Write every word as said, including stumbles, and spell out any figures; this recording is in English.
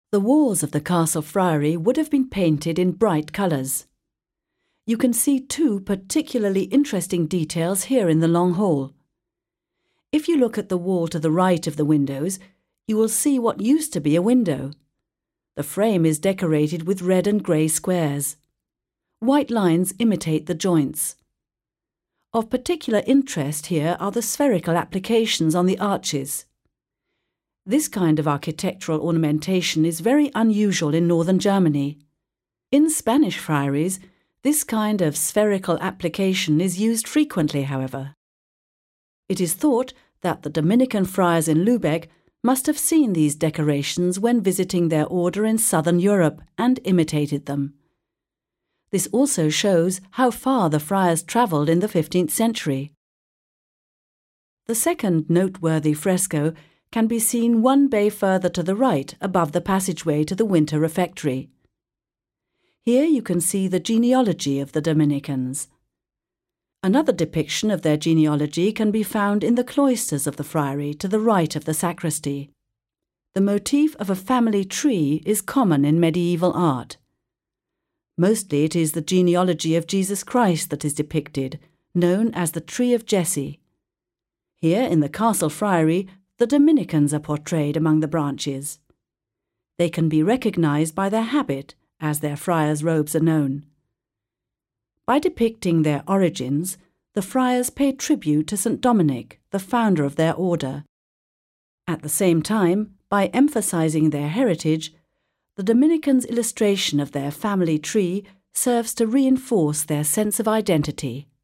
The walls of the castle friary would have been painted in bright colours. You can see two particularly interesting details here in the long hall. If you look at the wall to the right of the windows, you will see what used to be a window. The frame is decorated with red and grey squares. White lines imitate the joints. Of particular interest here are the spherical applications on the arches. This kind of architectural ornamentation is very unusual in northern Germany. In Spanish friaries, this kind of spherical application is used frequently, however. It is thought that the Dominican friars in Lübeck must have seen these decorations when visiting their order in southern Europe and imitated them. This also shows how far the friars travelled in the fifteenth century. The second noteworthy fresco can be seen one bay further to the right above the passageway to the winter refectory. Here you can see the genealogy of the Dominicans. Another depiction of their genealogy can be found in the cloisters of the friary to the right of the sacristy. The motif of a family tree is common in medieval art. Mostly it is the genealogy of Jesus Christ that is depicted, known as the Tree of Jesse. Here in the castle friary, the Dominicans are portrayed among the branches. They can be recognized by their habit, as their friars' robes are known. By depicting their origins, the friars paid tribute to Saint Dominic, the founder of their order. At the same time, by emphasizing their heritage, the Dominicans' illustration of their family tree serves to reinforce their sense of identity.